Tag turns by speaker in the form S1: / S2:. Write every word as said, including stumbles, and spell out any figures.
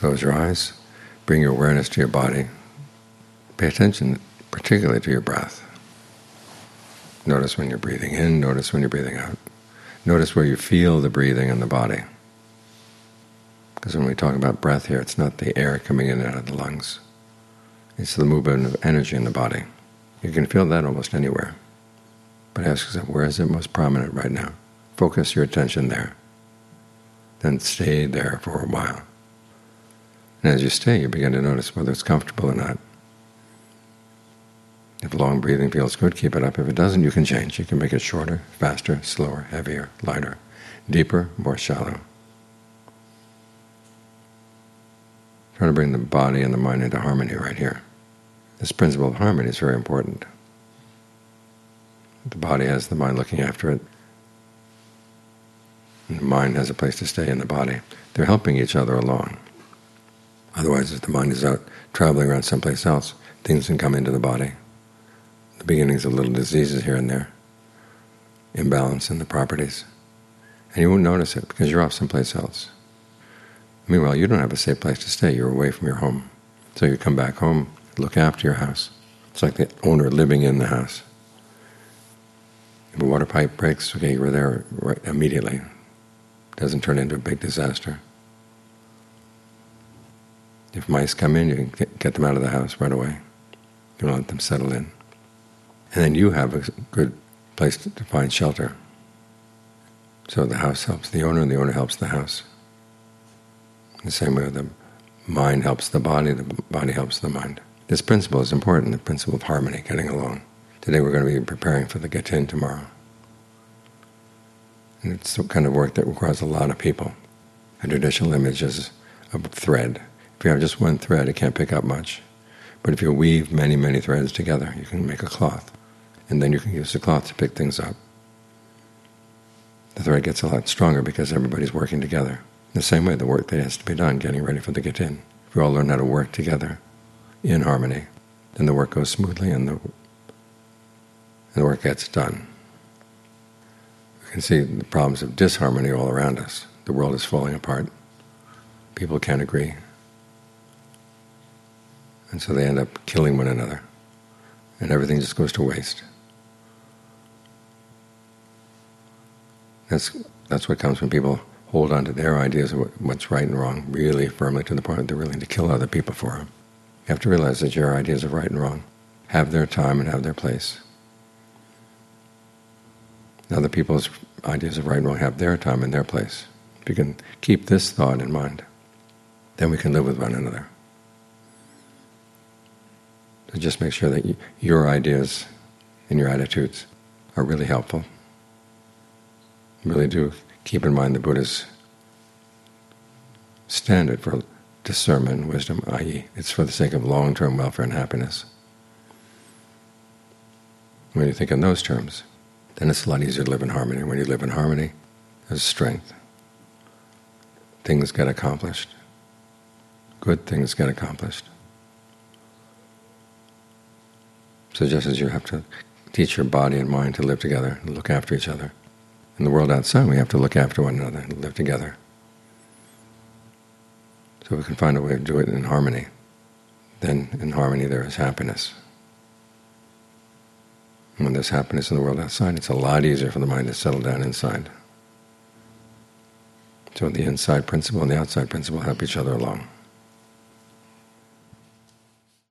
S1: close your eyes, bring your awareness to your body. Pay attention particularly to your breath. Notice when you're breathing in, notice when you're breathing out. Notice where you feel the breathing in the body. Because when we talk about breath here, it's not the air coming in and out of the lungs. It's the movement of energy in the body. You can feel that almost anywhere. But ask yourself, where is it most prominent right now? Focus your attention there. Then stay there for a while. And as you stay, you begin to notice whether it's comfortable or not. If long breathing feels good, keep it up. If it doesn't, you can change. You can make it shorter, faster, slower, heavier, lighter, deeper, more shallow. Try to bring the body and the mind into harmony right here. This principle of harmony is very important. The body has the mind looking after it, and the mind has a place to stay in the body. They're helping each other along. Otherwise, if the mind is out traveling around someplace else, things can come into the body. The beginnings of little diseases here and there, imbalance in the properties. And you won't notice it because you're off someplace else. Meanwhile, you don't have a safe place to stay. You're away from your home. So you come back home, look after your house. It's like the owner living in the house. If a water pipe breaks, okay, you're there right immediately. It doesn't turn into a big disaster. If mice come in, you can get them out of the house right away. You don't let them settle in. And then you have a good place to find shelter. So the house helps the owner, and the owner helps the house. In the same way the mind helps the body, the body helps the mind. This principle is important, the principle of harmony, getting along. Today we're going to be preparing for the Getin tomorrow. And it's the kind of work that requires a lot of people. A traditional image is a thread. If you have just one thread, it can't pick up much. But if you weave many, many threads together, you can make a cloth. And then you can use the cloth to pick things up. The thread gets a lot stronger because everybody's working together. In the same way, the work that has to be done getting ready for the Getin. If we all learn how to work together in harmony, then the work goes smoothly and the, and the work gets done. We can see the problems of disharmony all around us. The world is falling apart. People can't agree. And so they end up killing one another. And everything just goes to waste. That's that's what comes when people hold on to their ideas of what's right and wrong really firmly to the point that they're willing to kill other people for them. You have to realize that your ideas of right and wrong have their time and have their place. Other people's ideas of right and wrong have their time and their place. If you can keep this thought in mind, then we can live with one another. So just make sure that you, your ideas and your attitudes are really helpful. Really do keep in mind the Buddha's standard for discernment and wisdom, that is it's for the sake of long-term welfare and happiness. When you think in those terms, then it's a lot easier to live in harmony. When you live in harmony, there's strength. Things get accomplished. Good things get accomplished. So just as you have to teach your body and mind to live together and look after each other, in the world outside we have to look after one another and live together. So if we can find a way to do it in harmony, then in harmony there is happiness. And when there's happiness in the world outside, it's a lot easier for the mind to settle down inside. So the inside principle and the outside principle help each other along.